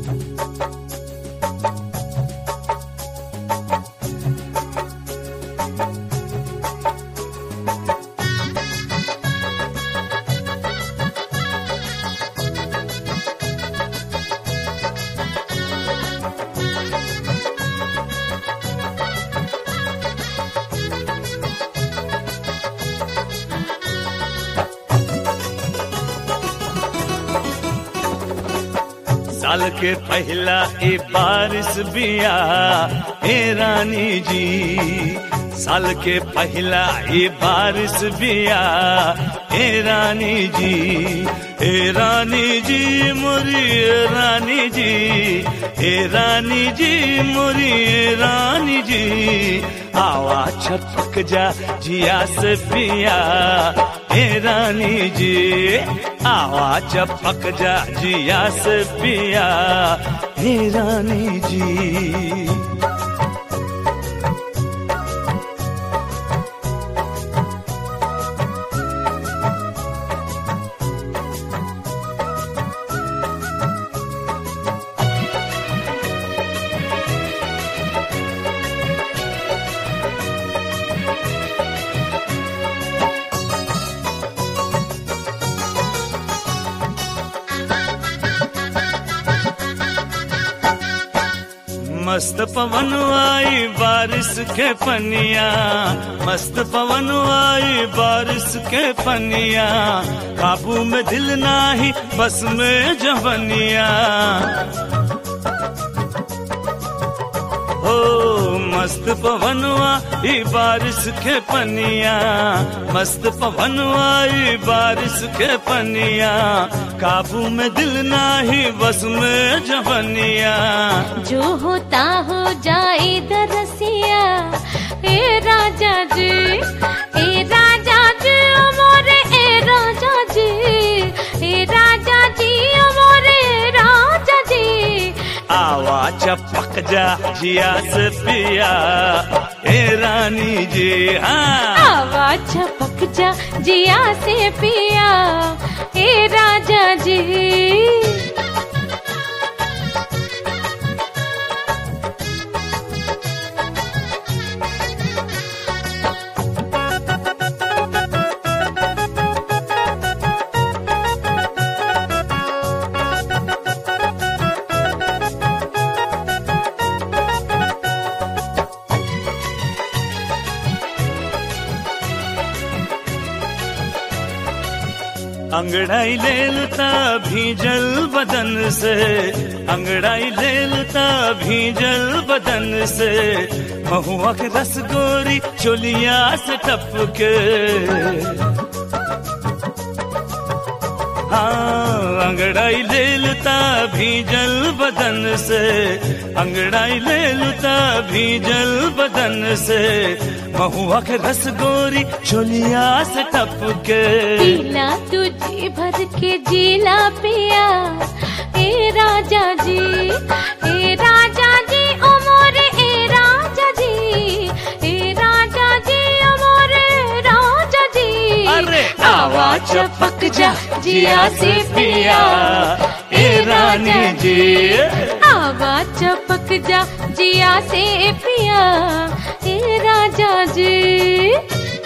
साल के पहला ए बारिश बिया ए रानी जी, साल के पहला ए बारिश बिया ए रानी जी, ए रानी जी मोरी रानी जी, ए रानी जी मोरी रानी जी, आवा छपक जा जिया से पिया ए रानी जी, आवा चपक जा जिया से पिया हे रानी जी। मस्त पवन आई बारिश के पनिया, मस्त पवन आई बारिश के पनिया, काबू में दिल नाही बस में जवनिया, ओ मस्त पवन आई बारिश के पनिया, मस्त पवन आई बारिश के पनिया, काबू में दिल नाही बस में जवनिया, जो होता हो जाए दरसिया ए राजा जी, ए राजा जी मोरे ए राजा जी, ए राजा जी मोरे राजा जी, आवा चपक जा जिया से पिया ए रानी जी, हाँ आवा चपक जा जिया से पिया ए राजा जी। अंगड़ाई ले लुता भीजल बदन से, अंगड़ाई ले लुता भीजल बदन से, महुआ के रस गोरी चोलिया से टपके, हाँ अंगड़ाई ले लुता भीजल बदन से, अंगड़ाई ले लुता भीजल बदन से, महुआ के रस गोरी चोलिया से टपके, पीला तुझे भर के जीला पिया ए राजा जी, ए राजा जी ओ मोरे ए राजा जी, ए राजा जी ओ मोरे राजा जी, अरे आवा चपक जा जिया से पिया ए रानी जी, आवा चपक जा जिया से पिया ए राजा जी।